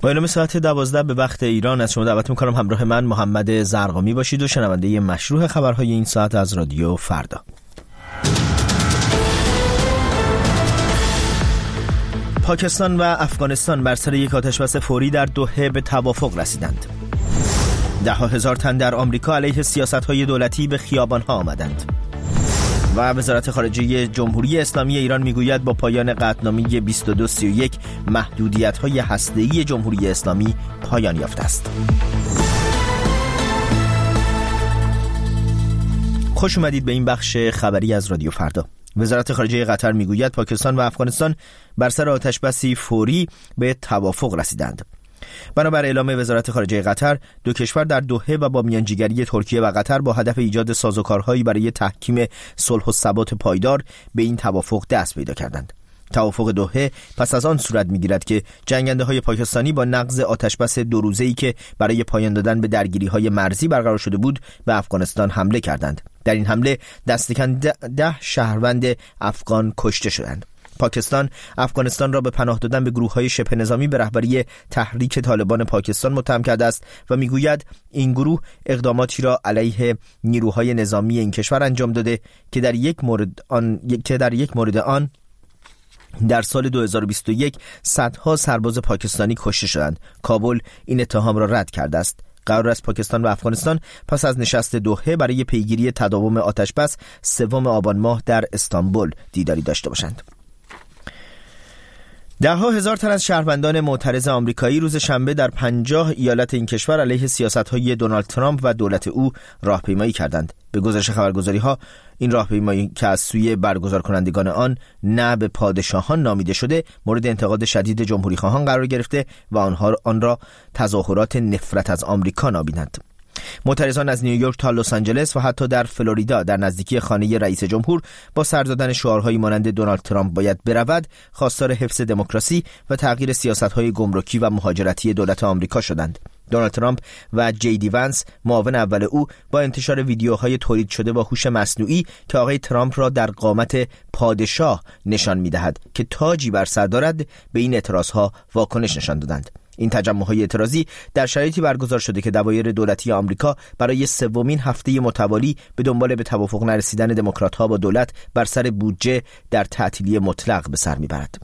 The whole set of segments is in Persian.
با اعلام ساعت 12 به وقت ایران از شما دعوت میکنم همراه من محمد زرقامی باشید و شنونده مشروع خبرهای این ساعت از رادیو فردا. پاکستان و افغانستان بر سر یک آتشبس فوری در دوحه به توافق رسیدند. 10,000 تن در آمریکا علیه سیاست‌های دولتی به خیابان‌ها آمدند. و وزارت خارجه جمهوری اسلامی ایران میگوید با پایان قطعنامه 2231 محدودیت‌های هسته‌ای جمهوری اسلامی پایان یافته است. خوش اومدید به این بخش خبری از رادیو فردا. وزارت خارجه قطر میگوید پاکستان و افغانستان بر سر آتشبسی فوری به توافق رسیدند. بنابر اعلام وزارت خارجه قطر، دو کشور در دوحه و با میانجیگری ترکیه و قطر با هدف ایجاد سازوکارهایی برای تحکیم صلح و ثبات پایدار به این توافق دست پیدا کردند. توافق دوحه پس از آن صورت می‌گیرد که جنگنده‌های پاکستانی با نقض آتشبس 2 روزه‌ای که برای پایان دادن به درگیری‌های مرزی برقرار شده بود به افغانستان حمله کردند. در این حمله دستکم 10 شهروند افغان کشته شدند. پاکستان افغانستان را به پناه دادن به گروه‌های شبه نظامی به رهبری تحریک طالبان پاکستان متهم کرده است و میگوید این گروه اقداماتی را علیه نیروهای نظامی این کشور انجام داده که در یک مورد آن در سال 2021 صدها سرباز پاکستانی کشته شدند. کابل این اتهام را رد کرده است. قرار است پاکستان و افغانستان پس از نشست دوحه برای پیگیری تداوم آتشبس 3 آبان ماه در استانبول دیداری داشته باشند. 10,000 تن از شهروندان معترض آمریکایی روز شنبه در 50 ایالت این کشور علیه سیاست‌های دونالد ترامپ و دولت او راهپیمایی کردند. به گزارش خبرگزاری‌ها این راهپیمایی که از سوی برگزار کنندگان آن نه به پادشاهان نامیده شده مورد انتقاد شدید جمهوری‌خواهان قرار گرفته و آن را تظاهرات نفرت از آمریکا نامیدند. معترضان از نیویورک تا لس آنجلس و حتی در فلوریدا در نزدیکی خانه رئیس جمهور با سر دادن شعارهایی مانند دونالد ترامپ باید برود خواستار حفظ دموکراسی و تغییر سیاست‌های گمرکی و مهاجرتی دولت آمریکا شدند. دونالد ترامپ و جی دی ونس معاون اول او با انتشار ویدیوهای تولید شده با هوش مصنوعی که آقای ترامپ را در قامت پادشاه نشان می‌دهد که تاجی بر سر دارد به این اعتراضها واکنش نشان دادند. این تجمع‌های اعتراضی در شرایطی برگزار شده که دوایر دولتی آمریکا برای 3مین هفته متوالی به دنبال به توافق نرسیدن دموکرات‌ها با دولت بر سر بودجه در تعطیلی مطلق به سر می‌برد.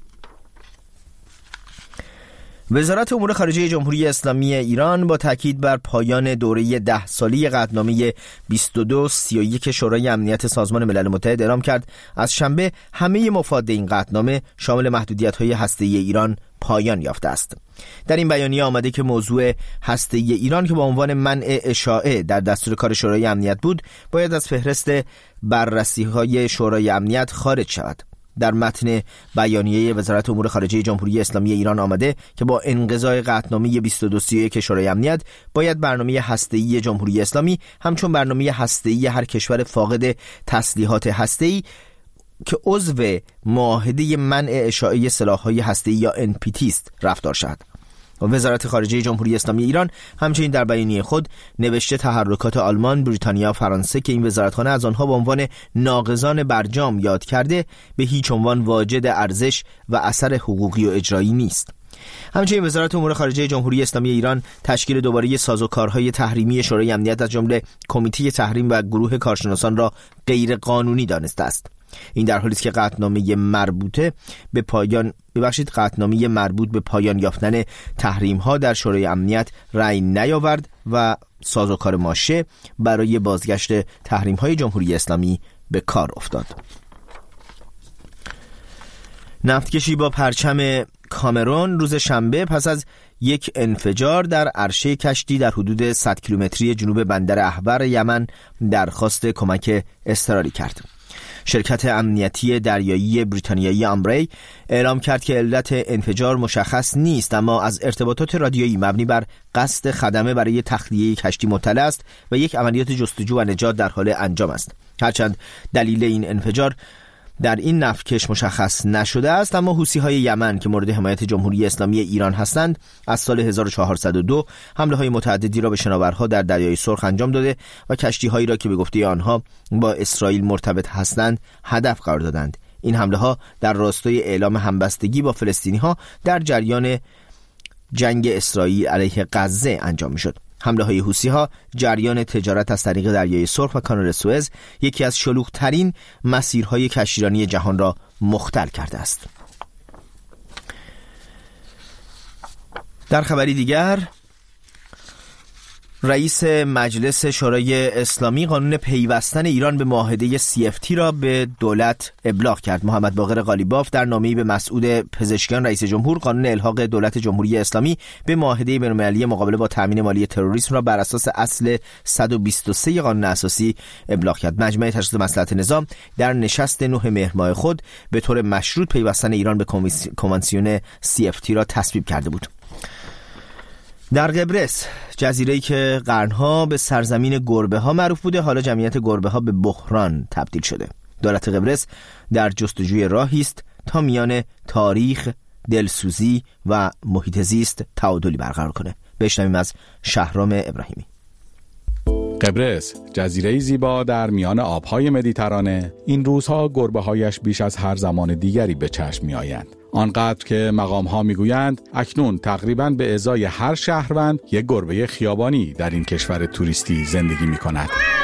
وزارت امور خارجه جمهوری اسلامی ایران با تاکید بر پایان دوره 10 ساله قطعنامه 2231 شورای امنیت سازمان ملل متحد اعلام کرد از شنبه همه مفاد این قطعنامه شامل محدودیت‌های هسته‌ای ایران پایان یافته است. در این بیانیه آمده که موضوع هسته‌ای ایران که با عنوان منع اشاعه در دستور کار شورای امنیت بود باید از فهرست بررسی‌های شورای امنیت خارج شود. در متن بیانیه وزارت امور خارجه جمهوری اسلامی ایران آمده که با انقضای قطعنامه 2231 شورای امنیت باید برنامه هسته‌ای جمهوری اسلامی همچون برنامه هسته‌ای هر کشور فاقد تسلیحات هسته‌ای که عضو معاهده منع اشاعه سلاح‌های هسته‌ای یا NPT است رفتار شود. وزارت خارجه جمهوری اسلامی ایران همچنین در بیانیه خود نوشته تحرکات آلمان، بریتانیا و فرانسه که این وزارتخانه از آنها به عنوان ناقضان برجام یاد کرده به هیچ عنوان واجد ارزش و اثر حقوقی و اجرایی نیست. همچنین وزارت امور خارجه جمهوری اسلامی ایران تشکیل دوباره سازوکارهای تحریمی شورای امنیت از جمله کمیته تحریم و گروه کارشناسان را غیر قانونی دانسته است. این در حالی است که قطعنامه مربوط به پایان یافتن تحریم‌ها در شورای امنیت رأی نیاورد و سازوکار ماشه برای بازگشت تحریم‌های جمهوری اسلامی به کار افتاد. نفتکشی با پرچم کامرون روز شنبه پس از یک انفجار در عرشه کشتی در حدود 100 کیلومتری جنوب بندر احور یمن درخواست کمک اضطراری کرد. شرکت امنیتی دریایی بریتانیایی آمبری اعلام کرد که علت انفجار مشخص نیست، اما از ارتباطات رادیویی مبنی بر قصد خدمه برای تخلیه کشتی مطلع است و یک عملیات جستجو و نجات در حال انجام است. هرچند دلیل این انفجار در این نفتکش مشخص نشده است، اما حوثی‌های یمن که مورد حمایت جمهوری اسلامی ایران هستند از سال 1402 حمله‌های متعددی را به شناورها در دریای سرخ انجام داده و کشتی‌هایی را که به گفته آنها با اسرائیل مرتبط هستند هدف قرار دادند. این حمله‌ها در راستای اعلام همبستگی با فلسطینی‌ها در جریان جنگ اسرائیل علیه غزه انجام می‌شد. حمله‌های حوثی‌ها جریان تجارت از طریق دریای سرخ و کانال سوئز، یکی از شلوغ‌ترین مسیرهای کشتیرانی جهان را مختل کرده است. در خبری دیگر، رئیس مجلس شورای اسلامی قانون پیوستن ایران به معاهده CFT را به دولت ابلاغ کرد. محمد باقر قالیباف در نامه‌ای به مسعود پزشکیان رئیس جمهور قانون الحاق دولت جمهوری اسلامی به معاهده بین‌المللی مقابله با تامین مالی تروریسم را بر اساس اصل 123 قانون اساسی ابلاغ کرد. مجمع تشخیص مصلحت نظام در نشست 9 مهر ماه خود به طور مشروط پیوستن ایران به کنوانسیون CFT را تصویب کرده بود. در قبرس، جزیره‌ای که قرنها به سرزمین گربه‌ها معروف بوده، حالا جمعیت گربه‌ها به بحران تبدیل شده. دولت قبرس در جستجوی راهی است تا میان تاریخ، دلسوزی و محیط زیست تعادلی برقرار کنه. بشنویم از شهرام ابراهیمی. قبرس، جزیره‌ای زیبا در میان آب‌های مدیترانه، این روزها گربه‌هایش بیش از هر زمان دیگری به چشم می‌آیند. آنقدر که مقام‌ها می‌گویند اکنون تقریباً به ازای هر شهروند یک گربه خیابانی در این کشور توریستی زندگی می‌کند.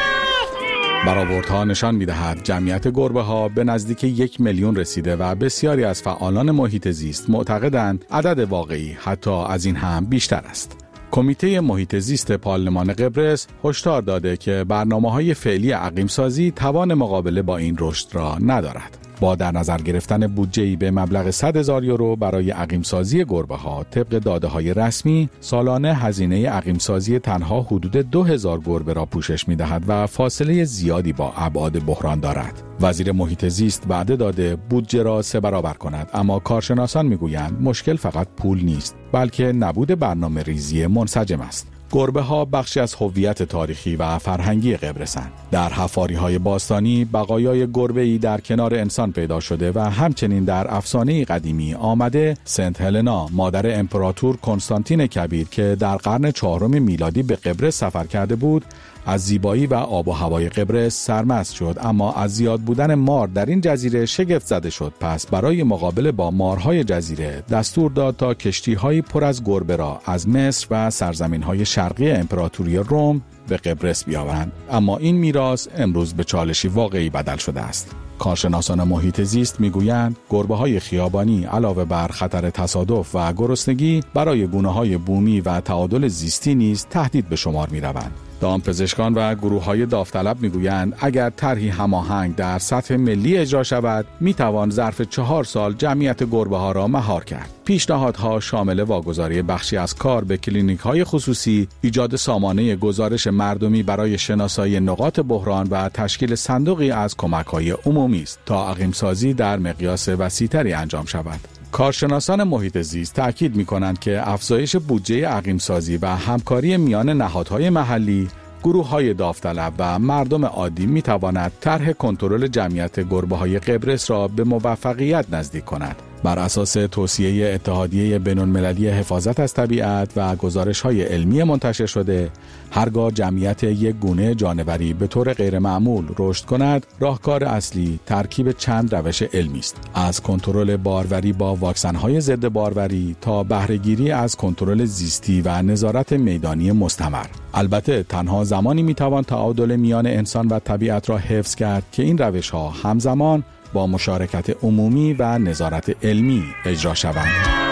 برآوردها نشان می‌دهد جمعیت گربه‌ها به نزدیک 1 میلیون رسیده و بسیاری از فعالان محیط زیست معتقدند عدد واقعی حتی از این هم بیشتر است. کمیته محیط زیست پارلمان قبرس هشدار داده که برنامه‌های فعلی عقیم‌سازی توان مقابله با این رشد را ندارد. با در نظر گرفتن بودجه‌ای به مبلغ 100,000 یورو برای عقیم‌سازی گربه‌ها طبق داده‌های رسمی، سالانه هزینه عقیم‌سازی تنها حدود 2000 گربه را پوشش می‌دهد و فاصله زیادی با ابعاد بحران دارد. وزیر محیط زیست وعده داده بودجه را 3 برابر کند، اما کارشناسان می‌گویند مشکل فقط پول نیست، بلکه نبود برنامه‌ریزی منسجم است. گربه‌ها بخشی از هویت تاریخی و فرهنگی قبرسند. در حفاری‌های باستانی بقایای گربه‌ای در کنار انسان پیدا شده و همچنین در افسانه قدیمی آمده سنت هلنا، مادر امپراتور کنستانتین کبیر که در قرن 4 میلادی به قبرس سفر کرده بود، از زیبایی و آب و هوای قبرس سرمست شد، اما از زیاد بودن مار در این جزیره شگفت زده شد. پس برای مقابله با مارهای جزیره دستور داد تا کشتی‌هایی پر از گربه را از مصر و سرزمین‌های شرقی امپراتوری روم به قبرس بیاورند. اما این میراث امروز به چالشی واقعی بدل شده است. کارشناسان محیط زیست میگویند گربه‌های خیابانی علاوه بر خطر تصادف و گرسنگی برای گونه‌های بومی و تعادل زیستی نیز تهدید به شمار می‌روند. دامپزشکان و گروه‌های داوطلب میگویند اگر طرحی هماهنگ در سطح ملی اجرا شود، میتوان ظرف 4 سال جمعیت گربه‌ها را مهار کرد. پیشنهادها شامل واگذاری بخشی از کار به کلینیک‌های خصوصی، ایجاد سامانه گزارش مردمی برای شناسایی نقاط بحران و تشکیل صندوقی از کمک‌های عمومی است تا عقیم‌سازی در مقیاس وسیع‌تری انجام شود. کارشناسان محیط زیست تأکید می‌کنند که افزایش بودجه عقیم‌سازی و همکاری میان نهادهای محلی، گروه‌های داوطلب و مردم عادی می‌تواند طرح کنترل جمعیت گربه‌های قبرس را به موفقیت نزدیک کند. بر اساس توصیه اتحادیه بین‌المللی حفاظت از طبیعت و گزارش‌های علمی منتشر شده، هرگاه جمعیت یک گونه جانوری به طور غیرمعمول رشد کند، راهکار اصلی ترکیب چند روش علمی است: از کنترل باروری با واکسن‌های ضد باروری تا بهره‌گیری از کنترل زیستی و نظارت میدانی مستمر. البته تنها زمانی می‌توان تعادل میان انسان و طبیعت را حفظ کرد که این روش‌ها همزمان با مشارکت عمومی و نظارت علمی اجرا شوند.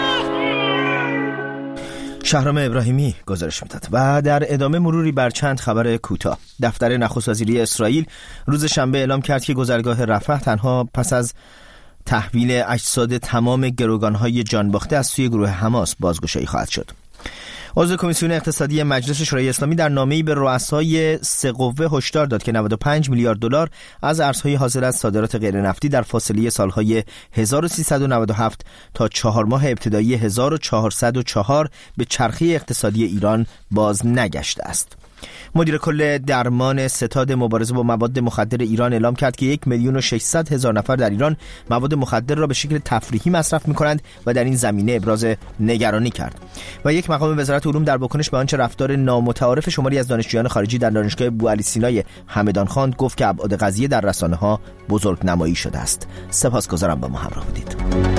شهرام ابراهیمی گزارش میداد. و در ادامه مروری بر چند خبر کوتاه. دفتر نخست وزیری اسرائیل روز شنبه اعلام کرد که گذرگاه رفح تنها پس از تحویل اجساد تمام گروگان‌های جانباخته از سوی گروه حماس بازگشایی خواهد شد. عضو کمیسیون اقتصادی مجلس شورای اسلامی در نامه‌ای به رؤسای 3 قوه هشدار داد که 95 میلیارد دلار از ارزهای حاصل از صادرات غیرنفتی در فاصله سالهای 1397 تا 4 ماه ابتدایی 1404 به چرخه اقتصادی ایران باز نگشته است. مدیر کل درمان ستاد مبارزه با مواد مخدر ایران اعلام کرد که 1,600,000 نفر در ایران مواد مخدر را به شکل تفریحی مصرف می‌کنند و در این زمینه ابراز نگرانی کرد. و یک مقام وزارت علوم در واکنش به آنچه رفتار نامتعارف شماری از دانشجویان خارجی در دانشگاه بوعلی سینای همدان خواند، گفت که ابعاد قضیه در رسانه‌ها بزرگنمایی شده است. سپاسگزارم با ما همراه بودید.